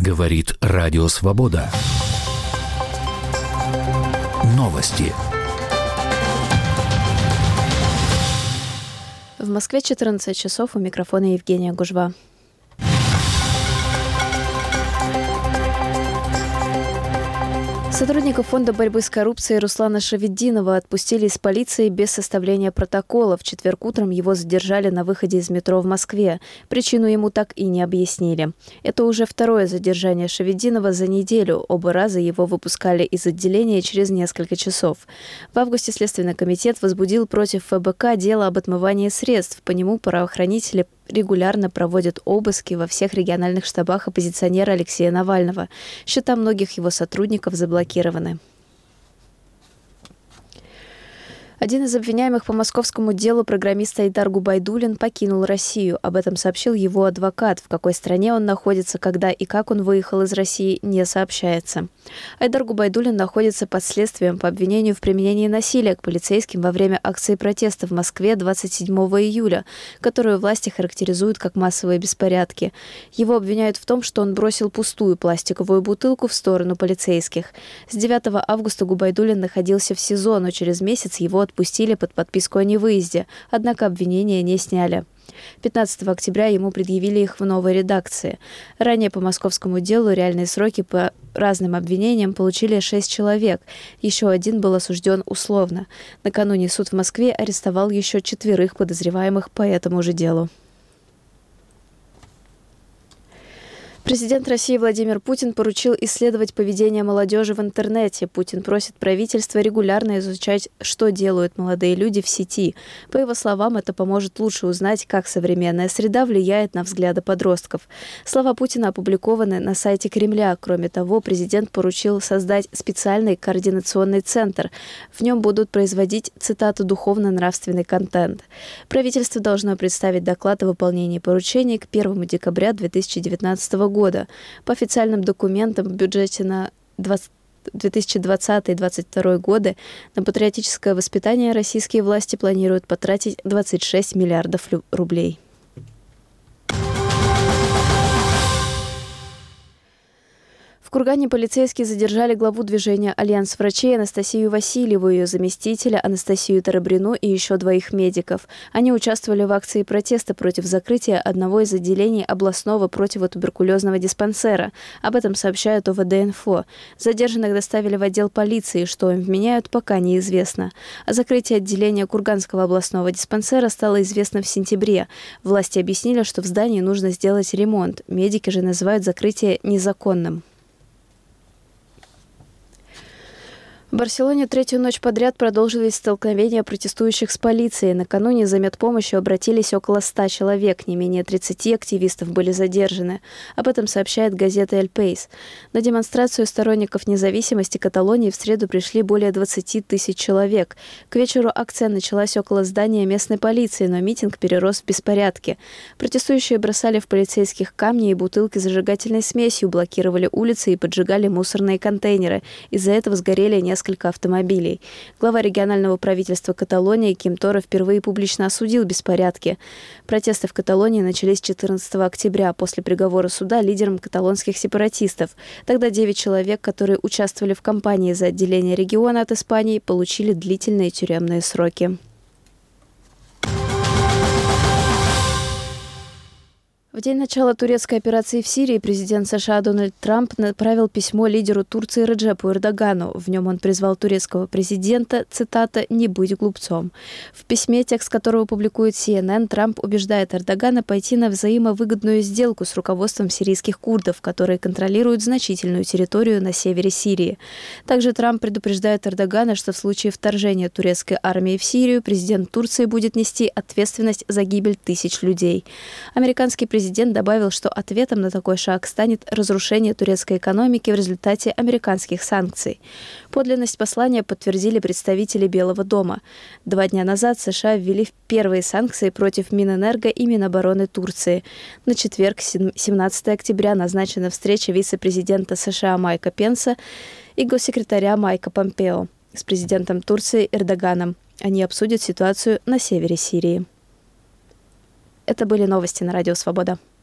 Говорит Радио Свобода. Новости. В Москве 14 часов, у микрофона Евгения Гужва. Сотрудников Фонда борьбы с коррупцией Руслана Шаветдинова отпустили из полиции без составления протокола. В четверг утром его задержали на выходе из метро в Москве. Причину ему так и не объяснили. Это уже второе задержание Шаветдинова за неделю. Оба раза его выпускали из отделения через несколько часов. В августе Следственный комитет возбудил против ФБК дело об отмывании средств. По нему правоохранители регулярно проводят обыски во всех региональных штабах оппозиционера Алексея Навального. Счета многих его сотрудников заблокированы. Один из обвиняемых по московскому делу, программист Айдар Губайдуллин, покинул Россию. Об этом сообщил его адвокат. В какой стране он находится, когда и как он выехал из России, не сообщается. Айдар Губайдуллин находится под следствием по обвинению в применении насилия к полицейским во время акции протеста в Москве 27 июля, которую власти характеризуют как массовые беспорядки. Его обвиняют в том, что он бросил пустую пластиковую бутылку в сторону полицейских. С 9 августа Губайдуллин находился в СИЗО, но через месяц его отпустили под подписку о невыезде, однако обвинения не сняли. 15 октября ему предъявили их в новой редакции. Ранее по московскому делу реальные сроки по разным обвинениям получили 6 человек. Еще один был осужден условно. Накануне суд в Москве арестовал еще 4 подозреваемых по этому же делу. Президент России Владимир Путин поручил исследовать поведение молодежи в интернете. Путин просит правительство регулярно изучать, что делают молодые люди в сети. По его словам, это поможет лучше узнать, как современная среда влияет на взгляды подростков. Слова Путина опубликованы на сайте Кремля. Кроме того, президент поручил создать специальный координационный центр. В нем будут производить, цитату, духовно-нравственный контент. Правительство должно представить доклад о выполнении поручений к 1 декабря 2019 года. По официальным документам в бюджете на 2020-2022 годы на патриотическое воспитание российские власти планируют потратить 26 миллиардов рублей. В Кургане полицейские задержали главу движения «Альянс врачей» Анастасию Васильеву, ее заместителя Анастасию Тарабрину и еще 2 медиков. Они участвовали в акции протеста против закрытия одного из отделений областного противотуберкулезного диспансера. Об этом сообщают ОВД-Инфо. Задержанных доставили в отдел полиции, что им вменяют, пока неизвестно. О закрытии отделения Курганского областного диспансера стало известно в сентябре. Власти объяснили, что в здании нужно сделать ремонт. Медики же называют закрытие незаконным. В Барселоне 3-ю ночь подряд продолжились столкновения протестующих с полицией. Накануне за медпомощью обратились около 100 человек. Не менее 30 активистов были задержаны. Об этом сообщает газета «Эль Пейс». На демонстрацию сторонников независимости Каталонии в среду пришли более 20 тысяч человек. К вечеру акция началась около здания местной полиции, но митинг перерос в беспорядки. Протестующие бросали в полицейских камни и бутылки с зажигательной смесью, блокировали улицы и поджигали мусорные контейнеры. Из-за этого сгорели несколько автомобилей. Глава регионального правительства Каталонии Ким Торе впервые публично осудил беспорядки. Протесты в Каталонии начались 14 октября после приговора суда лидерам каталонских сепаратистов. Тогда 9 человек, которые участвовали в кампании за отделение региона от Испании, получили длительные тюремные сроки. В день начала турецкой операции в Сирии президент США Дональд Трамп направил письмо лидеру Турции Реджепу Эрдогану. В нем он призвал турецкого президента, цитата, «не будь глупцом». В письме, текст которого публикует CNN, Трамп убеждает Эрдогана пойти на взаимовыгодную сделку с руководством сирийских курдов, которые контролируют значительную территорию на севере Сирии. Также Трамп предупреждает Эрдогана, что в случае вторжения турецкой армии в Сирию президент Турции будет нести ответственность за гибель тысяч людей. Американский президент добавил, что ответом на такой шаг станет разрушение турецкой экономики в результате американских санкций. Подлинность послания подтвердили представители Белого дома. 2 дня назад США ввели первые санкции против Минэнерго и Минобороны Турции. На четверг, 17 октября, назначена встреча вице-президента США Майка Пенса и госсекретаря Майка Помпео с президентом Турции Эрдоганом. Они обсудят ситуацию на севере Сирии. Это были новости на Радио Свобода.